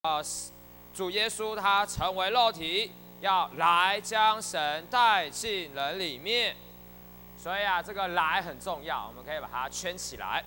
主耶稣他成为肉体，要来将神带进人里面。所以这个来很重要，我们可以把它圈起来。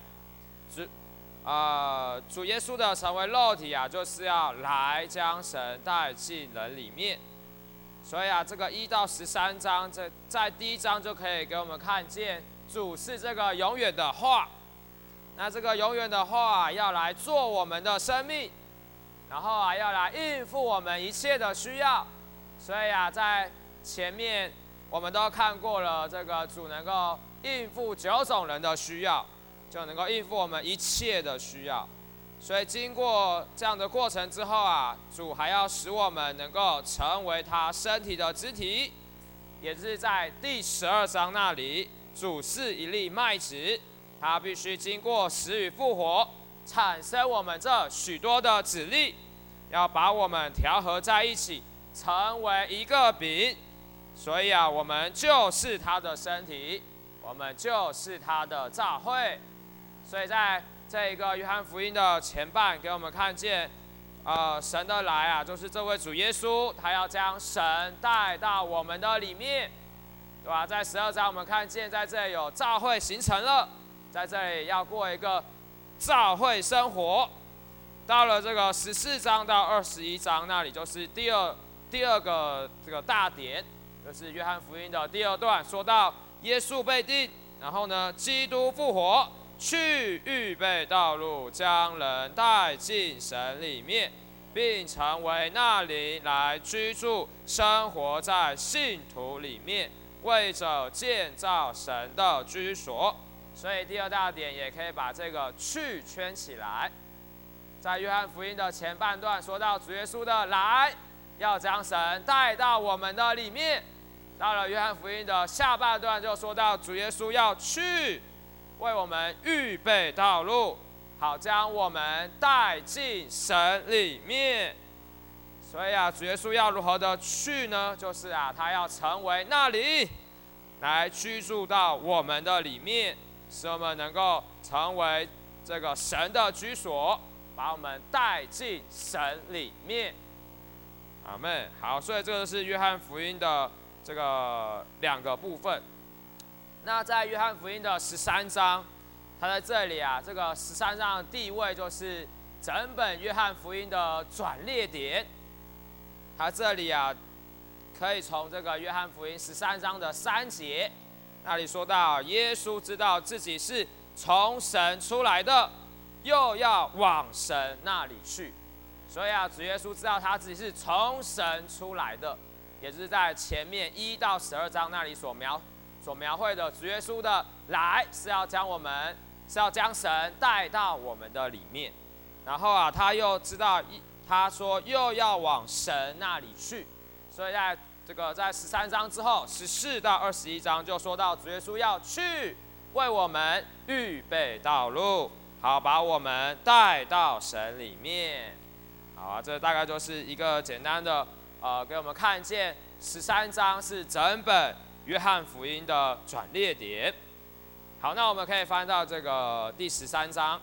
主耶稣的成为肉体就是要来将神带进人里面。所以这个1到13章，在第1章就可以给我们看见，主是这个永远的话。那这个永远的话要来做我们的生命，然后要来应付我们一切的需要。所以在前面我们都看过了，这个主能够应付9种人的需要，就能够应付我们一切的需要。所以经过这样的过程之后主还要使我们能够成为他身体的肢体，也是在第12章那里，主是一粒麦子，他必须经过死与复活，产生我们这许多的子粒，要把我们调和在一起，成为一个饼。所以我们就是他的身体，我们就是他的教会。所以在这一个约翰福音的前半，给我们看见，神的来就是这位主耶稣，他要将神带到我们的里面，对吧？在12章我们看见，在这里有教会形成了，在这里要过一个教会生活。到了这个14章到21章那里，就是第二个这个大点，就是约翰福音的第2段，说到耶稣被钉，然后呢，基督复活，去预备道路，将人带进神里面，并成为那里来居住，生活在信徒里面，为着建造神的居所。所以第2大点也可以把这个去圈起来。在约翰福音的前半段说到主耶稣的来，要将神带到我们的里面。到了约翰福音的下半段就说到主耶稣要去为我们预备道路，好将我们带进神里面。所以主耶稣要如何的去呢？就是他要成为那里来居住到我们的里面，使我们能够成为这个神的居所，把我们带进神里面。阿们。好，所以这个是约翰福音的这个2个部分。那在约翰福音的13章，他在这里这个13章的地位就是整本约翰福音的转捩点。他这里可以从这个约翰福音13章的3节那里说到，耶稣知道自己是从神出来的，又要往神那里去。所以主耶稣知道他自己是从神出来的，也就是在前面1到12章那里所描绘的主耶稣的来是要将神带到我们的里面。然后他又知道，他说又要往神那里去。所以在13章之后14到21章就说到主耶稣要去为我们预备道路，好把我们带到神里面。好这大概就是一个简单的给我们看见13章是整本约翰福音的转捩点。好，那我们可以翻到这个第13章。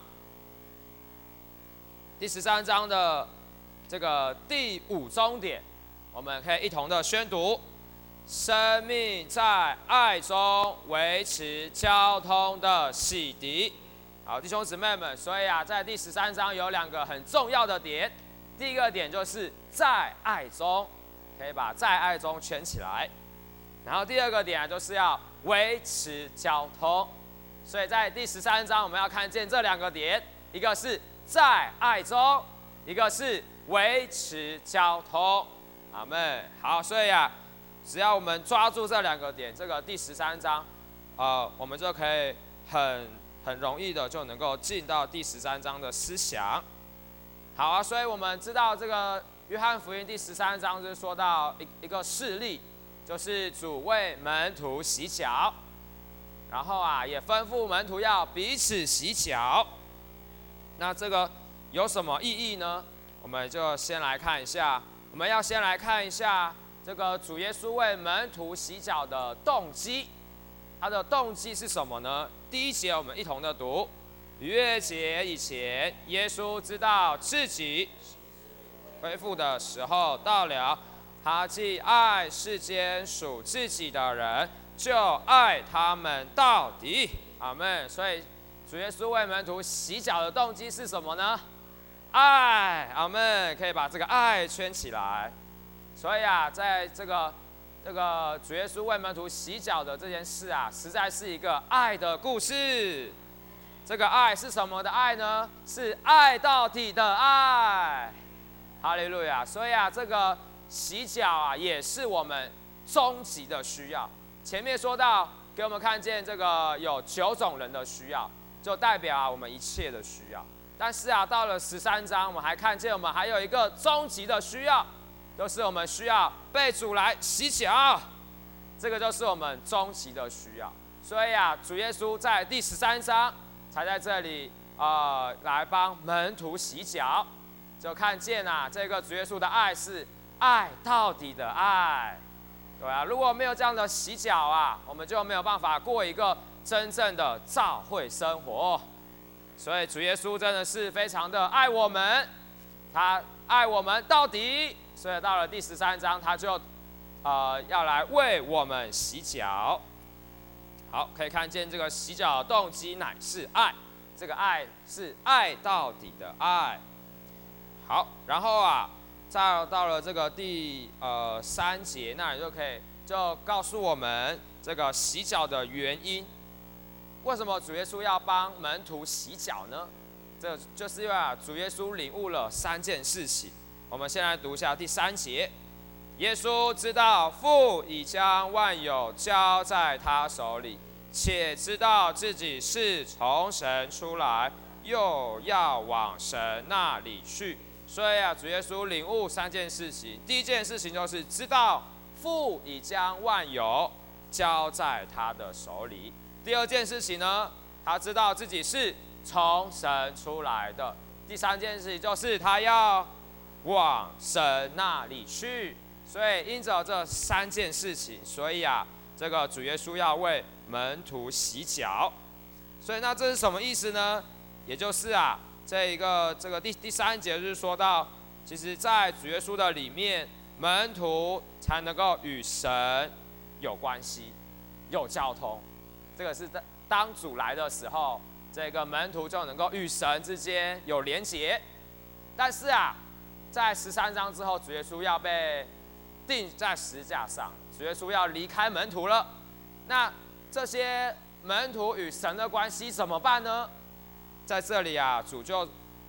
第13章的这个第5中点，我们可以一同的宣读：生命在爱中维持交通的洗涤。好，弟兄姊妹们，所以在第13章有2个很重要的点。第一个点就是在爱中，可以把在爱中圈起来。然后第2个点就是要维持交通。所以在第13章我们要看见这2个点，一个是在爱中，一个是维持交通。阿们。好，所以只要我们抓住这2个点，这个第13章我们就可以很容易的就能够进到第13章的思想。好所以我们知道这个约翰福音第13章就是说到一个事例，就是主为门徒洗脚，然后也吩咐门徒要彼此洗脚。那这个有什么意义呢？我们就先来看一下，我们要先来看一下这个主耶稣为门徒洗脚的动机。他的动机是什么呢？第1节我们一同的读：逾越节以前，耶稣知道自己恢复的时候到了。他既爱世间属自己的人，就爱他们到底。阿们。所以主耶稣为门徒洗脚的动机是什么呢？爱。阿们。可以把这个爱圈起来。所以啊，在这个主耶稣为门徒洗脚的这件事啊，实在是一个爱的故事。这个爱是什么的爱呢？是爱到底的爱。哈利路亚。所以啊，这个洗脚啊，也是我们终极的需要。前面说到，给我们看见这个有9种人的需要，就代表啊我们一切的需要。但是啊，到了13章，我们还看见我们还有一个终极的需要，就是我们需要被主来洗脚。这个就是我们终极的需要。所以啊，主耶稣在第13章才在这里来帮门徒洗脚，就看见啊，这个主耶稣的爱是爱到底的爱。对啊，如果没有这样的洗脚啊，我们就没有办法过一个真正的教会生活。所以主耶稣真的是非常的爱我们，他爱我们到底。所以到了第13章，他就要来为我们洗脚。好，可以看见这个洗脚的动机乃是爱，这个爱是爱到底的爱。好，然后啊，再到了这个第3节那里就告诉我们这个洗脚的原因。为什么主耶稣要帮门徒洗脚呢？这就是因为啊，主耶稣领悟了3件事情。我们先来读一下第3节。耶稣知道父已将万有交在他手里，且知道自己是从神出来，又要往神那里去。所以啊，主耶稣领悟3件事情。第一件事情就是知道父已将万有交在他的手里。第二件事情呢，他知道自己是从神出来的。第3件事情就是他要往神那里去。所以因着这3件事情，所以啊，这个主耶稣要为门徒洗脚。所以那这是什么意思呢？也就是啊，这个第3节就是说到，其实在主耶稣的里面，门徒才能够与神有关系、有交通。这个是当主来的时候，这个门徒就能够与神之间有连结。但是啊，在13章之后，主耶稣要被钉在十字架上，主耶稣要离开门徒了。那这些门徒与神的关系怎么办呢？在这里啊，主就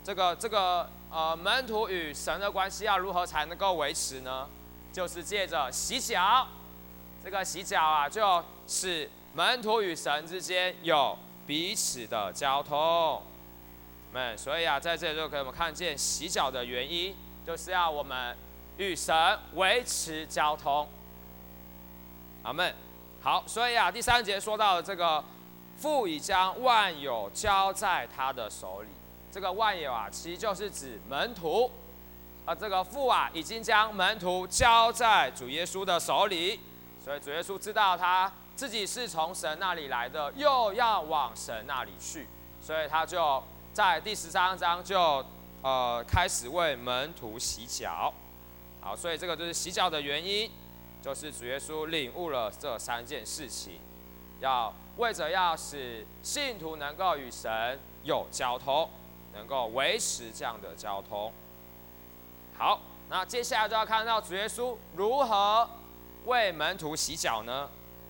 门徒与神的关系要如何才能够维持呢？就是借着洗脚。这个洗脚啊，就使门徒与神之间有彼此的交通。所以啊，在这里就可以我们看见洗脚的原因，就是要我们与神维持交通。阿们。好，所以啊，第3节说到这个父已将万有交在他的手里。这个万有啊，其实就是指门徒。这个父啊，已经将门徒交在主耶稣的手里。所以主耶稣知道他自己是从神那里来的，又要往神那里去，所以他就在第13章就开始为门徒洗脚。好，所以这个就是洗脚的原因，就是主耶稣领悟了这3件事情，为着要使信徒能够与神有交通，能够维持这样的交通。好，那接下来就要看到主耶稣如何为门徒洗脚呢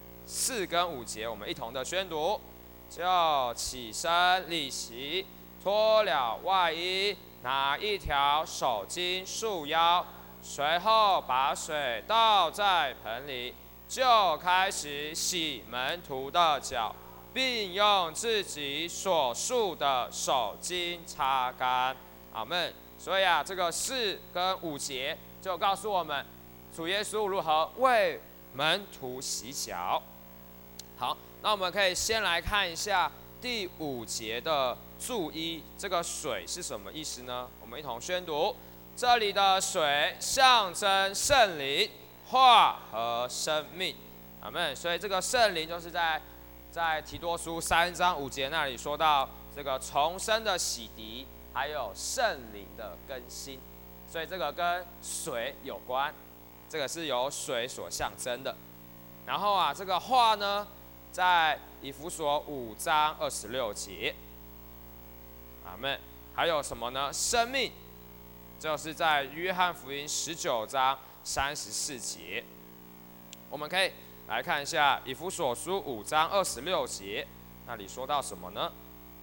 ？4跟5节我们一同的宣读。就起身立席，脱了外衣，拿一条手巾束腰，随后把水倒在盆里，就开始洗门徒的脚，并用自己所束的手巾擦干。阿们。所以啊，这个4跟5节就告诉我们主耶稣如何为门徒洗脚。好，那我们可以先来看一下第5节的注意，这个水是什么意思呢？我们一同宣读。这里的水象征圣灵、话和生命。阿们。所以这个圣灵就是在提多书3章5节那里说到这个重生的洗涤，还有圣灵的更新。 所以这个跟水有关，这个是由水所象征的。然后啊，这个话呢，在以弗所5章26节，阿们。还有什么呢？生命，就是在约翰福音19章34节。我们可以来看一下以弗所书5章26节，那里说到什么呢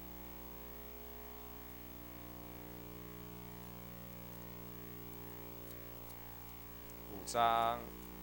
？5章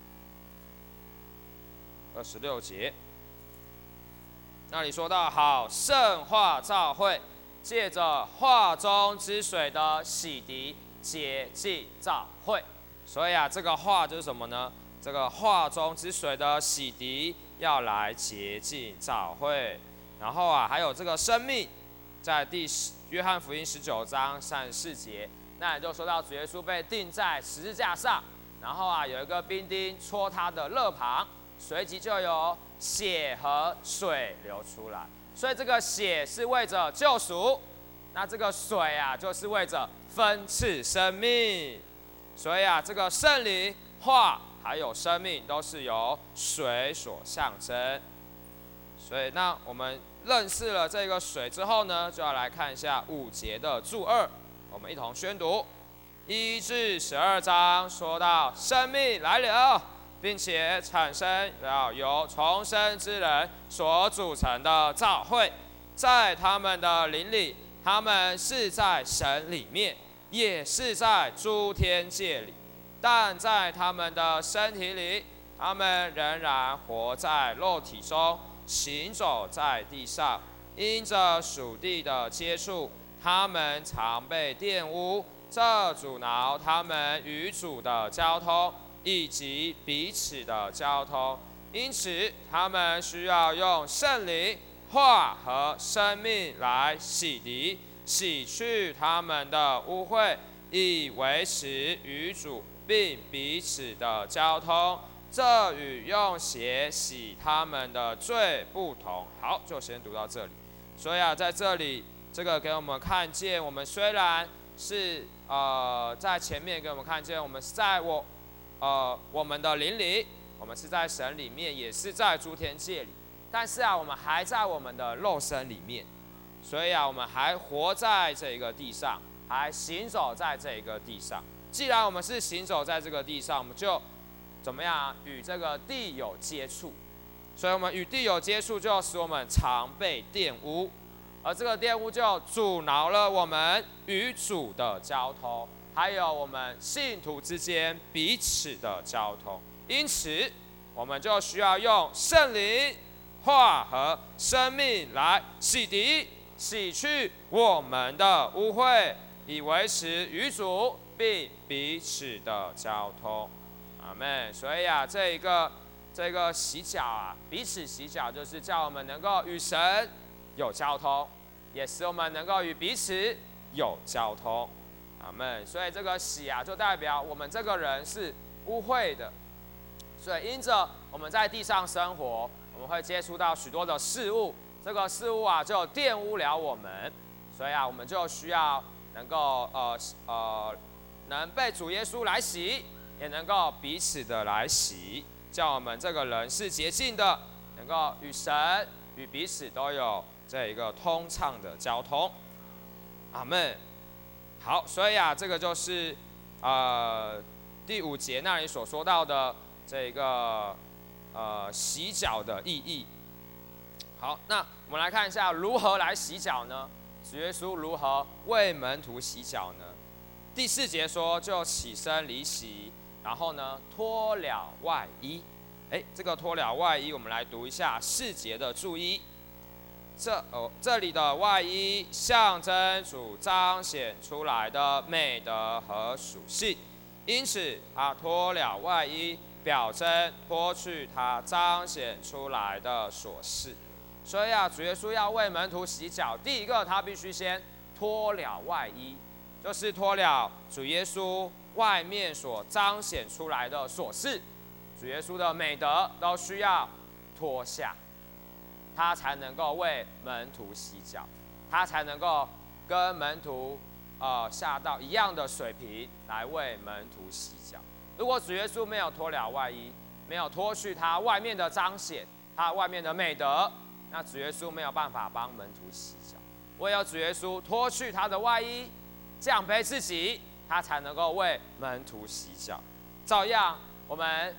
26节，那里说到好圣化教会，借着化中之水的洗涤洁净教会。所以啊，这个化就是什么呢？这个化中之水的洗涤要来洁净教会。然后啊，还有这个生命，在约翰福音19章34节，那也就说到主耶稣被钉在十字架上，然后啊，有一个兵丁戳他的肋旁，随即就有血和水流出来。所以这个血是为着救赎，那这个水啊，就是为着分赐生命。所以啊，这个圣灵、话还有生命，都是由水所象征。所以，那我们认识了这个水之后呢，就要来看一下5节的注2，我们一同宣读。1至12章说到生命来了，并且产生了由重生之人所组成的教会，在他们的灵里，他们是在神里面，也是在诸天界里，但在他们的身体里，他们仍然活在肉体中，行走在地上，因着属地的接触，他们常被玷污，这阻挠他们与主的交通，以及彼此的交通。因此，他们需要用圣灵、话和生命来洗涤、洗去他们的污秽，以维持与主并彼此的交通。这与用血洗他们的罪不同。好，就先读到这里。所以啊，在这里，这个给我们看见，我们虽然是在前面给我们看见，我们是在我们的灵里，我们是在神里面，也是在诸天界里。但是啊，我们还在我们的肉身里面，所以啊，我们还活在这个地上，还行走在这个地上。既然我们是行走在这个地上，我们就怎么样啊？与这个地有接触，所以我们与地有接触，就使我们常被玷污，而这个玷污就阻挠了我们与主的交通，还有我们信徒之间彼此的交通。因此，我们就需要用圣灵、话和生命来洗涤、洗去我们的污秽，以维持与主并彼此的交通。阿们。所以啊，这个洗脚啊，彼此洗脚，就是叫我们能够与神有交通，也使我们能够与彼此有交通。阿们。所以这个洗啊，就代表我们这个人是污秽的。所以因着我们在地上生活，我们会接触到许多的事物，这个事物啊就玷污了我们。所以啊，我们就需要能够能被主耶稣来洗，也能够彼此的来洗，叫我们这个人是洁净的，能够与神与彼此都有这一个通畅的交通。阿们。好，所以啊，这个就是第5节那里所说到的这个洗脚的意义。好，那我们来看一下如何来洗脚呢？主耶稣如何为门徒洗脚呢？第4节说，就起身离席，然后呢脱了外衣。这个脱了外衣，我们来读一下4节的注意。这里的外衣象征主彰显出来的美德和属性，因此他脱了外衣，表征脱去他彰显出来的琐事。所以啊，主耶稣要为门徒洗脚，第一个他必须先脱了外衣，就是脱了主耶稣外面所彰显出来的琐事，主耶稣的美德都需要脱下，他才能够为门徒洗脚，他才能够跟门徒下到一样的水平来为门徒洗脚。如果主耶稣没有脱了外衣，没有脱去他外面的彰显，他外面的美德，那主耶稣没有办法帮门徒洗脚。唯有主耶稣脱去他的外衣，降卑自己，他才能够为门徒洗脚。照样，我们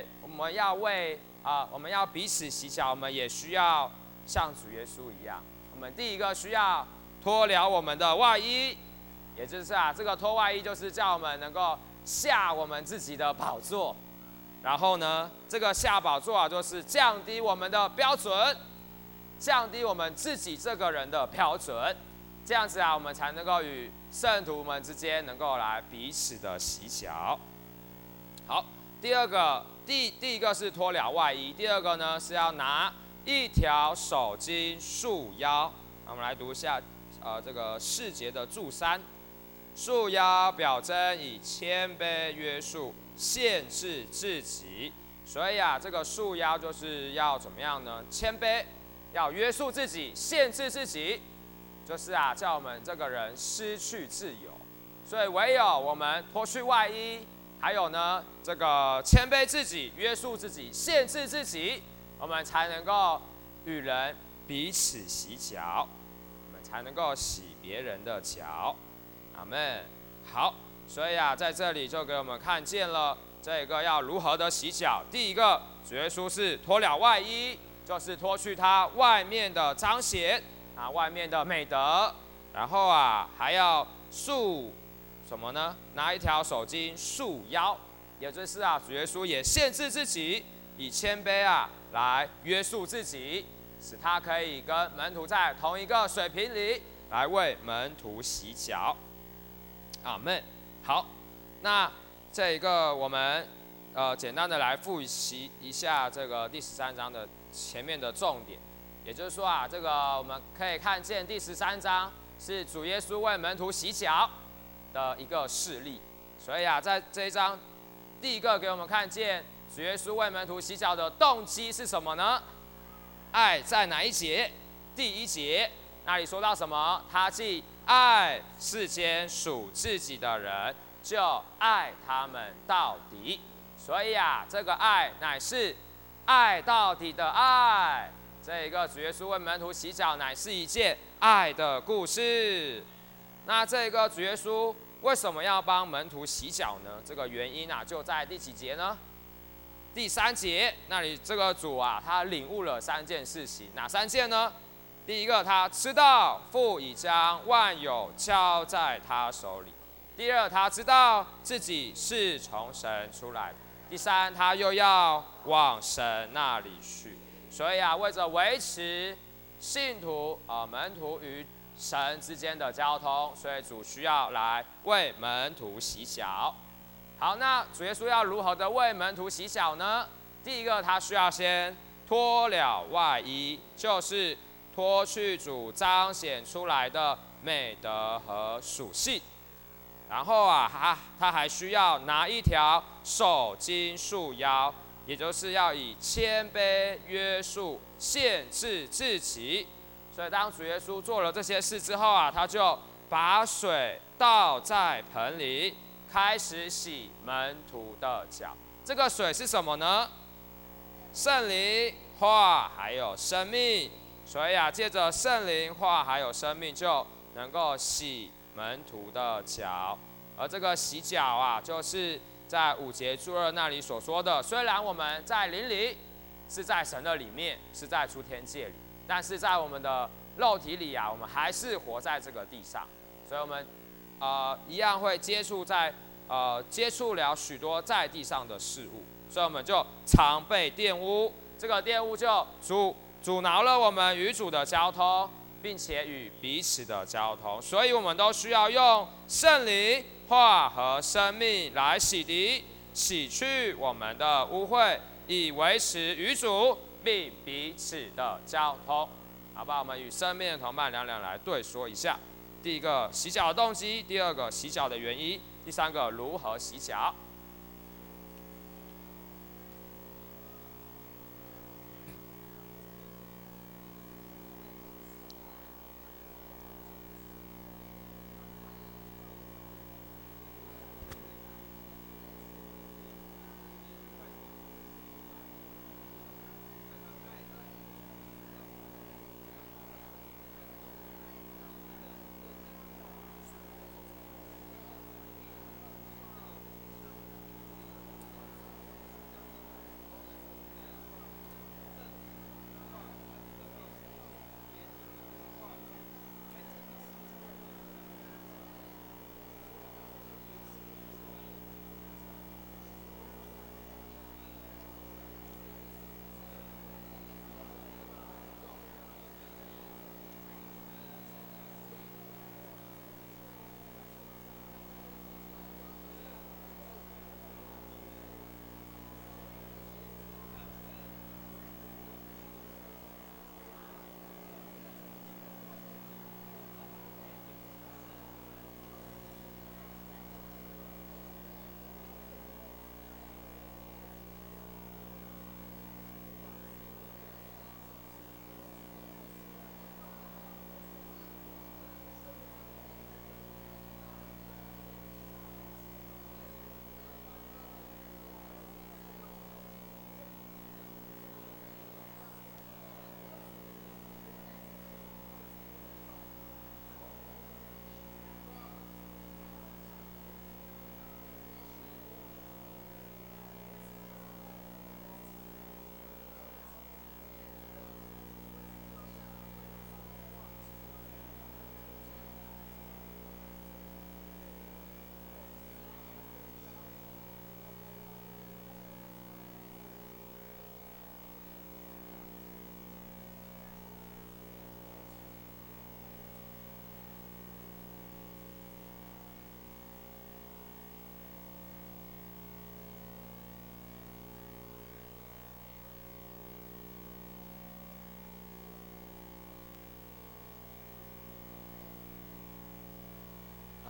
要彼此洗脚，我们也需要像主耶稣一样。我们第一个需要脱了我们的外衣，也就是这个脱外衣就是叫我们能够下我们自己的宝座。然后呢，这个下宝座就是降低我们的标准，降低我们自己这个人的标准，这样子我们才能够与圣徒们之间能够来彼此的洗脚。好，第一个是脱了外衣，第二个呢是要拿一条手巾束腰。我们来读一下这个4节的注3，束腰表征以谦卑约束，限制自己。所以这个束腰就是要怎么样呢？谦卑，要约束自己，限制自己，就是叫我们这个人失去自由。所以唯有我们脱去外衣，还有呢这个谦卑自己，约束自己，限制自己，我们才能够与人彼此洗脚，我们才能够洗别人的脚。阿们。好，所以在这里就给我们看见了这个要如何的洗脚。第一个，主耶稣是脱了外衣，就是脱去他外面的彰显外面的美德，然后还要束什么呢？拿一条手巾束腰，也就是主耶稣也限制自己，以谦卑来约束自己，使他可以跟门徒在同一个水平里来为门徒洗脚。阿们。好，那这一个我们简单的来复习一下这个第13章的前面的重点，也就是说这个我们可以看见第13章是主耶稣为门徒洗脚的一个事例。所以在这一章第一个给我们看见主耶稣为门徒洗脚的动机是什么呢？爱在哪一节？第1节那里说到什么？他既爱世间属自己的人，就爱他们到底。所以这个爱乃是爱到底的爱。这一个主耶稣为门徒洗脚，乃是一件爱的故事。那这个主耶稣为什么要帮门徒洗脚呢？这个原因就在第几节呢？第3节那里，这个主他领悟了3件事情，哪3件呢？第一个，他知道父已将万有交在他手里；第二，他知道自己是从神出来的；第三，他又要往神那里去。所以为着维持信徒门徒与神之间的交通，所以主需要来为门徒洗脚。好，那主耶稣要如何的为门徒洗脚呢？第一个，他需要先脱了外衣，就是脱去主彰显出来的美德和属性。然后他还需要拿一条手巾束腰，也就是要以谦卑约束限制自己。所以当主耶稣做了这些事之后他就把水倒在盆里，开始洗门徒的脚。这个水是什么呢？圣灵、话还有生命。所以借着圣灵、话还有生命，就能够洗门徒的脚。而这个洗脚就是在5节注2那里所说的。虽然我们在灵里是在神的里面，是在诸天界里，但是在我们的肉体里我们还是活在这个地上。所以我们一样会接触了许多在地上的事物，所以我们就常被玷污。这个玷污就阻挠了我们与主的交通，并且与彼此的交通。所以我们都需要用圣灵、话和生命来洗涤、洗去我们的污秽，以维持与主并彼此的交通。好吧，我们与生命的同伴两来对说一下。第一个，洗脚的动机；第二个，洗脚的原因；第三个，如何洗脚。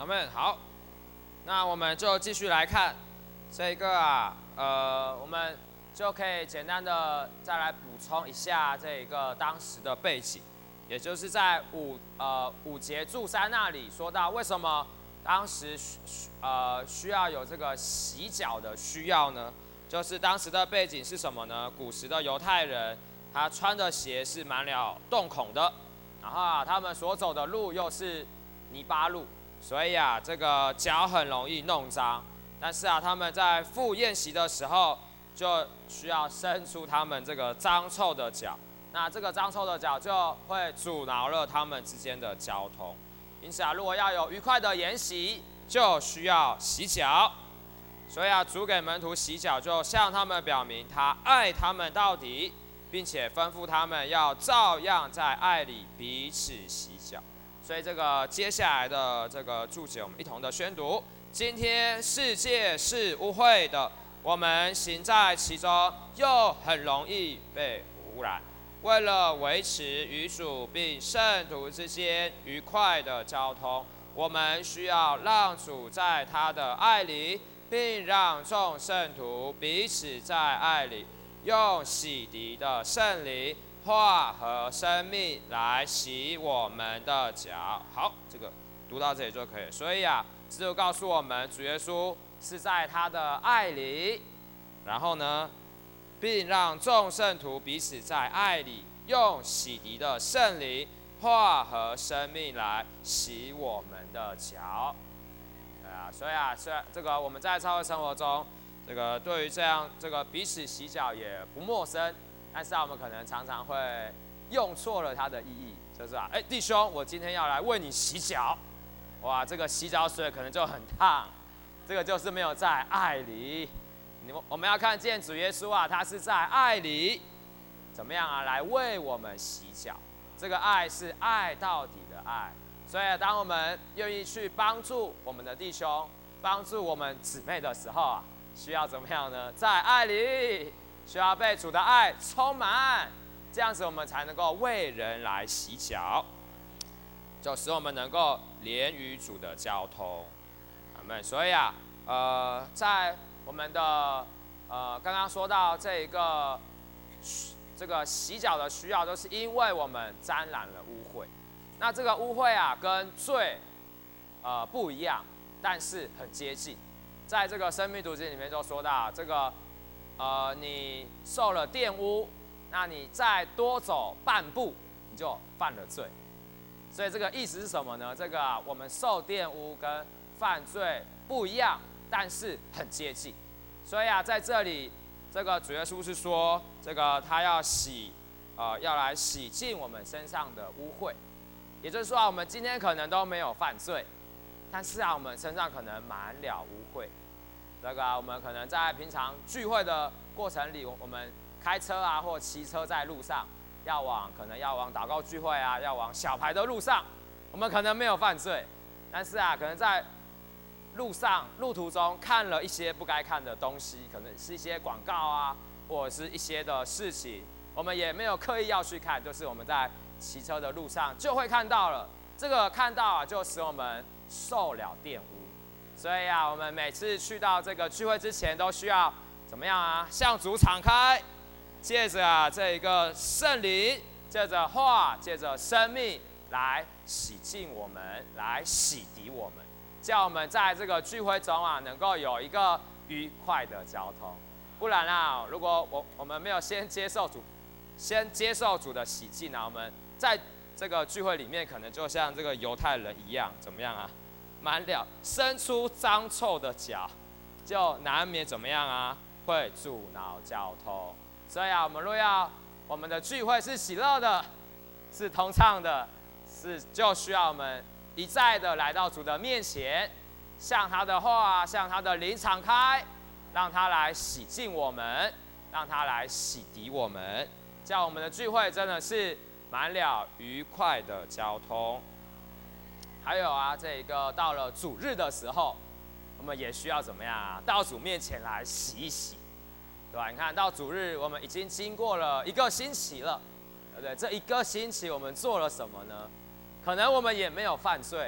阿们。好，那我们就继续来看这个我们就可以简单的再来补充一下这个当时的背景，也就是在五节注3那里说到为什么当时需要有这个洗脚的需要呢？就是当时的背景是什么呢？古时的犹太人他穿的鞋是满了洞孔的，然后他们所走的路又是泥巴路，所以这个脚很容易弄脏。但是他们在赴宴席的时候就需要伸出他们这个脏臭的脚，那这个脏臭的脚就会阻挠了他们之间的交通。因此如果要有愉快的筵席，就需要洗脚。所以主给门徒洗脚，就向他们表明他爱他们到底，并且吩咐他们要照样在爱里彼此洗脚。所以这个接下来的这个注解，我们一同的宣读。今天世界是污秽的，我们行在其中，又很容易被污染。为了维持与主并圣徒之间愉快的交通，我们需要让主在他的爱里，并让众圣徒彼此在爱里，用洗涤的圣灵化和生命来洗我们的脚。好，这个读到这里就可以。所以这就告诉我们，主耶稣是在他的爱里，然后呢，并让众圣徒彼此在爱里，用洗涤的圣灵化和生命来洗我们的脚。所以这个我们在教会生活中，这个对于这个彼此洗脚也不陌生，但是我们可能常常会用错了它的意义，就是弟兄，我今天要来为你洗脚，哇，这个洗脚水可能就很烫，这个就是没有在爱里。我们要看见主耶稣他是在爱里，怎么样来为我们洗脚？这个爱是爱到底的爱。所以当我们愿意去帮助我们的弟兄、帮助我们姊妹的时候需要怎么样呢？在爱里，需要被主的爱充满，这样子我们才能够为人来洗脚，就使我们能够连于主的交通。阿们。所以在我们的刚刚说到这个洗脚的需要，都是因为我们沾染了污秽。那这个污秽跟罪不一样，但是很接近。在这个生命读经里面就说到，这个你受了玷污，那你再多走半步，你就犯了罪。所以这个意思是什么呢？这个我们受玷污跟犯罪不一样，但是很接近。所以在这里，这个主耶稣是说，这个他要来洗净我们身上的污秽。也就是说我们今天可能都没有犯罪，但是我们身上可能满了污秽。这个我们可能在平常聚会的过程里，我们开车或骑车在路上，可能要往祷告聚会要往小牌的路上，我们可能没有犯罪，但是可能在路途中看了一些不该看的东西，可能是一些广告或者是一些的事情，我们也没有刻意要去看，就是我们在骑车的路上就会看到了。这个看到就使我们受了玷污。所以我们每次去到这个聚会之前，都需要怎么样向主敞开，借着这一个圣灵，借着话，借着生命来洗净我们，来洗涤我们，叫我们在这个聚会中能够有一个愉快的交通。不然如果我们没有先接受主的洗净我们在这个聚会里面可能就像这个犹太人一样，怎么样满了伸出脏臭的脚，就难免怎么样会阻挠交通。所以我们若要我们的聚会是喜乐的，是通畅的，就需要我们一再的来到主的面前，向他的话，向他的灵敞开，让他来洗净我们，让他来洗涤我们，叫我们的聚会真的是满了愉快的交通。还有这个到了主日的时候，我们也需要怎么样到主面前来洗一洗，对吧？你看到主日，我们已经经过了1个星期了，对不对？这1个星期我们做了什么呢？可能我们也没有犯罪，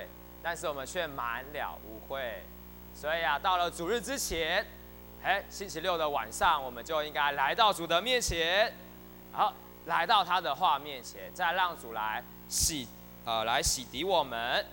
但是我们却满了污秽。所以啊，到了主日之前，星期六的晚上，我们就应该来到主的面前，好，来到他的话面前，再让主来洗涤我们，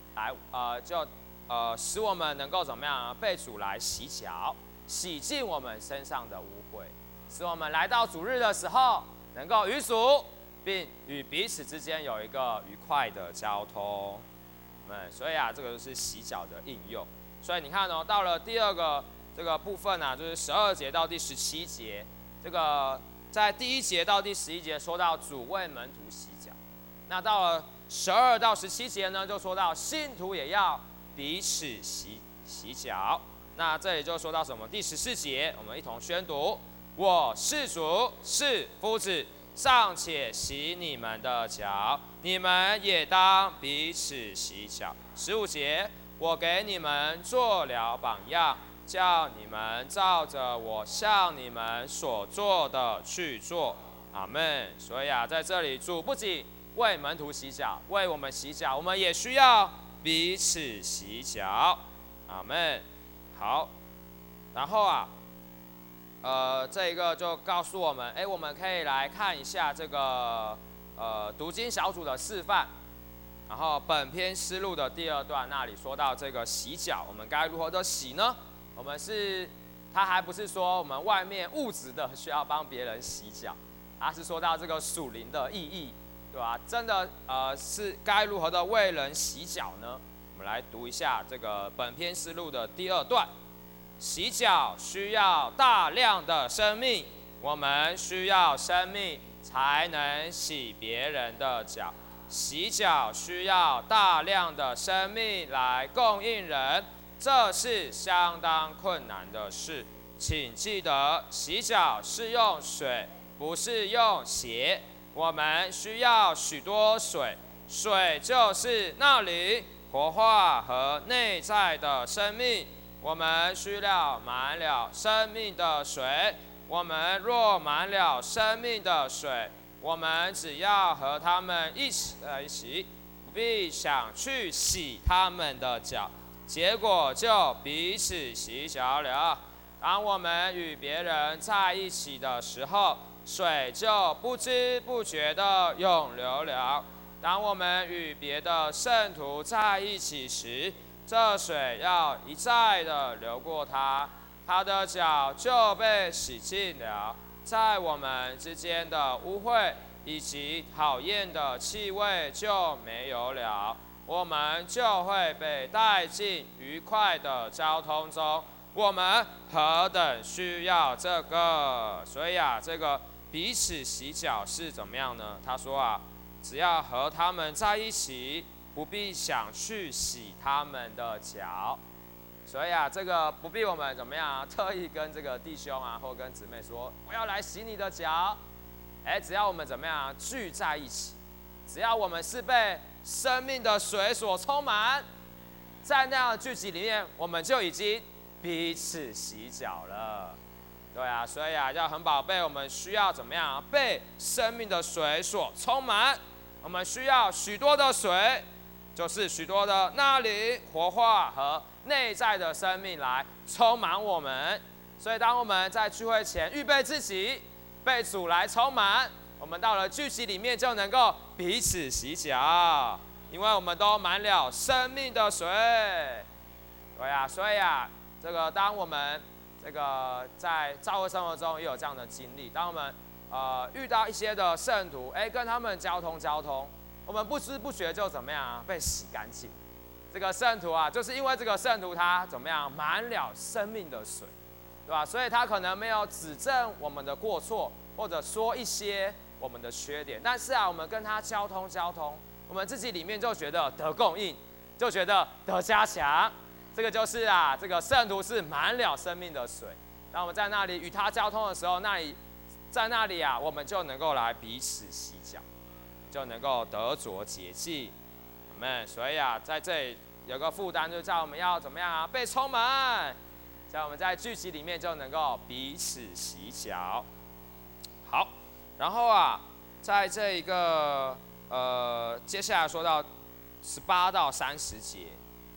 使我们能够怎么样被主来洗脚，洗净我们身上的污秽，使我们来到主日的时候，能够与主并与彼此之间有一个愉快的交通。所以啊，这个就是洗脚的应用。所以你看哦，到了第二个这个部分啊，就是12节到第17节，这个在第1节到第11节说到主为门徒洗脚，那到了12到17节呢，就说到信徒也要彼此洗脚。那这里就说到什么？第14节，我们一同宣读：我是主，是夫子，尚且洗你们的脚，你们也当彼此洗脚。15节，我给你们做了榜样，叫你们照着我向你们所做的去做。阿们。所以啊，在这里主不仅为门徒洗脚，为我们洗脚，我们也需要彼此洗脚。阿们。好，然后啊，这一个就告诉我们，我们可以来看一下这个读经小组的示范。然后本篇思路的第2段那里说到这个洗脚，我们该如何的洗呢？他还不是说我们外面物质的需要帮别人洗脚，他是说到这个属灵的意义，对吧？真的是该如何的为人洗脚呢？我们来读一下这个本篇思路的第2段。洗脚需要大量的生命，我们需要生命才能洗别人的脚。洗脚需要大量的生命来供应人，这是相当困难的事。请记得，洗脚是用水，不是用血。我们需要许多水，水就是那里活化和内在的生命。我们需要满了生命的水。我们若满了生命的水，我们只要和他们一起在一起，不必想去洗他们的脚，结果就彼此洗脚了。当我们与别人在一起的时候，水就不知不觉地涌流了。当我们与别的圣徒在一起时，这水要一再地流过他，他的脚就被洗净了。在我们之间的污秽以及讨厌的气味就没有了，我们就会被带进愉快的交通中。我们何等需要这个！所以啊，这个彼此洗脚是怎么样呢？他说啊，只要和他们在一起，不必想去洗他们的脚。所以啊，这个不必我们怎么样特意跟这个弟兄啊，或跟姊妹说我要来洗你的脚。只要我们怎么样聚在一起，只要我们是被生命的水所充满，在那样的聚集里面，我们就已经彼此洗脚了。对啊，所以啊，要很宝贝，我们需要怎么样被生命的水所充满？我们需要许多的水，就是许多的那里活化和内在的生命来充满我们。所以当我们在聚会前预备自己被主来充满，我们到了聚集里面就能够彼此洗脚，因为我们都满了生命的水。对啊，所以啊，这个当我们这个在教会生活中也有这样的经历，当我们遇到一些的圣徒，跟他们交通，我们不知不觉就怎么样被洗干净。这个圣徒啊，就是因为这个圣徒他怎么样满了生命的水，对吧？所以他可能没有指正我们的过错，或者说一些我们的缺点，但是啊，我们跟他交通，我们自己里面就觉得得供应，就觉得得加强。这个就是啊，这个圣徒是满了生命的水。当我们在那里与他交通的时候，在那里啊，我们就能够来彼此洗脚，就能够得着洁净。所以啊，在这里有个负担，就是叫我们要怎么样啊？被充满，在我们在聚集里面就能够彼此洗脚。好，然后啊，在这一个接下来说到18到30节，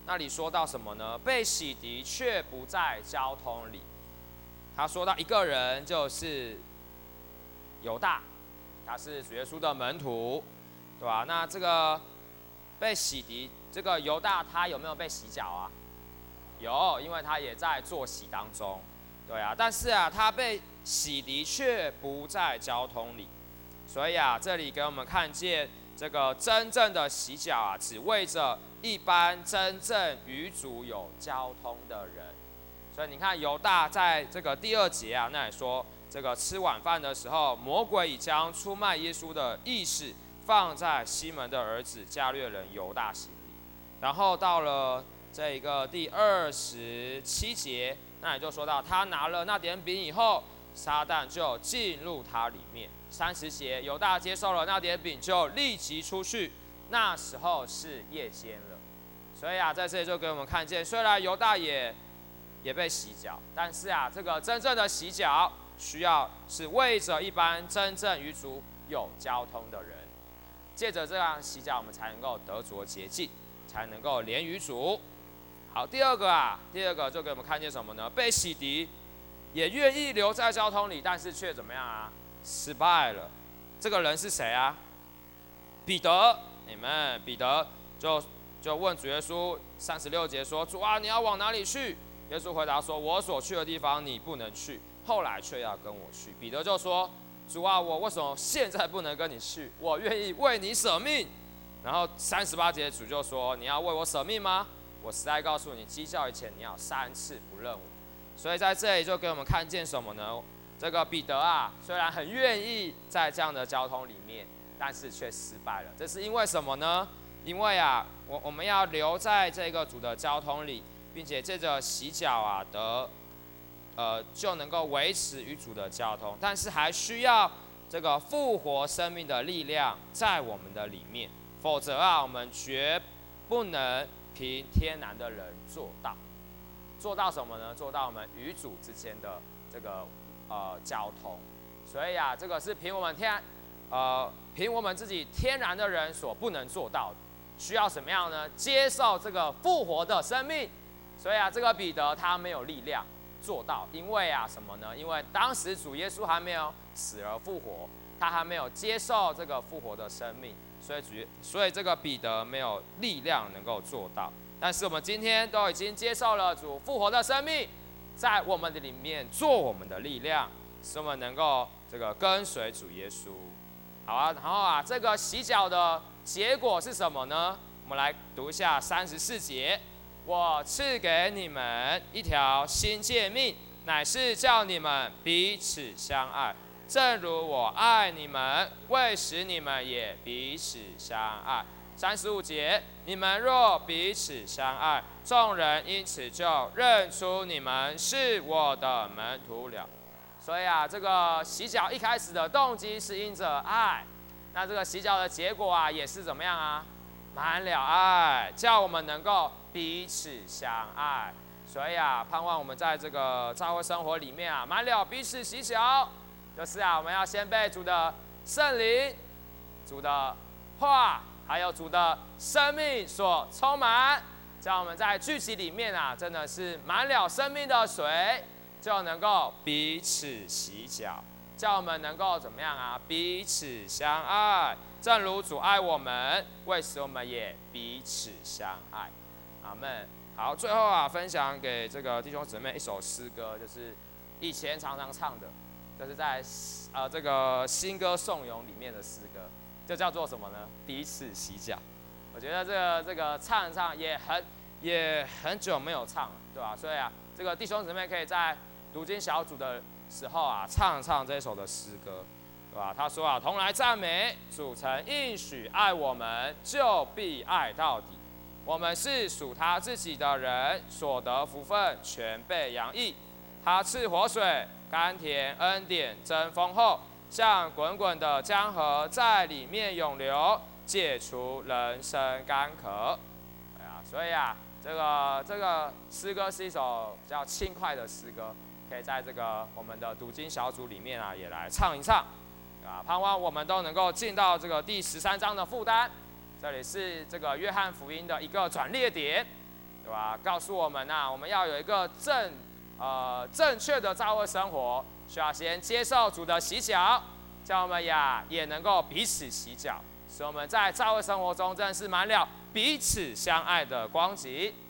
那里说到什么呢？被洗涤却不在交通里。他说到一个人，就是犹大，他是主耶稣的门徒，对吧？那这个被洗涤，这个犹大他有没有被洗脚啊？有，因为他也在坐洗当中，对啊。但是啊，他被洗涤却不在交通里，所以啊，这里给我们看见这个真正的洗脚啊，只为着一般真正与主有交通的人。所以你看，犹大在这个第2节啊，那里说，这个吃晚饭的时候，魔鬼已将出卖耶稣的意识放在西门的儿子加略人犹大心里。然后到了这一个第27节，那也就说到，他拿了那点饼以后，撒旦就进入他里面。30节，犹大接受了那点饼，就立即出去。那时候是夜间了。所以啊，在这里就给我们看见，虽然犹大也被洗脚，但是啊，这个真正的洗脚需要是为着一般真正与主有交通的人，借着这样洗脚，我们才能够得着洁净，才能够连于主。好，第二个就给我们看见什么呢？被洗涤，也愿意留在交通里，但是却怎么样啊？失败了。这个人是谁啊？彼得，你们彼得就问主耶稣，36节说：“主啊，你要往哪里去？”耶稣回答说：“我所去的地方你不能去，后来却要跟我去。”彼得就说：“主啊，我为什么现在不能跟你去？我愿意为你舍命。”然后38节主就说：“你要为我舍命吗？我实在告诉你，鸡叫以前你要3次不认我。”所以在这里就给我们看见什么呢？这个彼得啊，虽然很愿意在这样的交通里面，但是却失败了。这是因为什么呢？因为啊，我们要留在这个主的交通里，并且借着洗脚啊就能够维持与主的交通，但是还需要这个复活生命的力量在我们的里面，否则啊，我们绝不能凭天然的人做到什么呢？做到我们与主之间的这个交通。所以啊，这个是凭我们自己天然的人所不能做到的，需要什么样呢？接受这个复活的生命。所以啊，这个彼得他没有力量做到，因为啊什么呢？因为当时主耶稣还没有死而复活，他还没有接受这个复活的生命，所以这个彼得没有力量能够做到。但是我们今天都已经接受了主复活的生命，在我们的里面做我们的力量，使我们能够这个跟随主耶稣。好啊，然后啊，这个洗脚的结果是什么呢？我们来读一下34节。我赐给你们一条新诫命，乃是叫你们彼此相爱，正如我爱你们，为使你们也彼此相爱。35节，你们若彼此相爱，众人因此就认出你们是我的门徒了。所以啊，这个洗脚一开始的动机是因着爱，那这个洗脚的结果啊，也是怎么样啊？满了爱，叫我们能够彼此相爱。所以啊，盼望我们在这个教会生活里面啊，满了彼此洗脚，就是啊，我们要先被主的圣灵、主的话，还有主的生命所充满，叫我们在聚集里面啊，真的是满了生命的水，就能够彼此洗脚，叫我们能够怎么样啊？彼此相爱。正如主爱我们，为使我们也彼此相爱。阿们。好，最后啊，分享给这个弟兄姊妹一首诗歌，就是以前常常唱的，就是在这个新歌颂咏里面的诗歌，就叫做什么呢？彼此洗脚。我觉得这个唱一唱也很久没有唱了，对吧？所以啊，这个弟兄姊妹可以在读经小组的时候啊，唱一唱这首的诗歌。对吧？他说啊，同来赞美主，曾应许爱我们，就必爱到底。我们是属他自己的人，所得福分全被洋溢。他赐活水，甘甜恩典真丰厚，像滚滚的江河在里面涌流，解除人生干渴。所以啊，这个诗歌是一首比较轻快的诗歌，可以在这个我们的读经小组里面啊，也来唱一唱。盼望我们都能够进到这个第13章的负担，这里是这个约翰福音的一个转捩点。 对吧？告诉我们我们要有一个正确的教会生活，需要先接受主的洗脚，叫我们也能够彼此洗脚，使我们在教会生活中真的是满了彼此相爱的光景。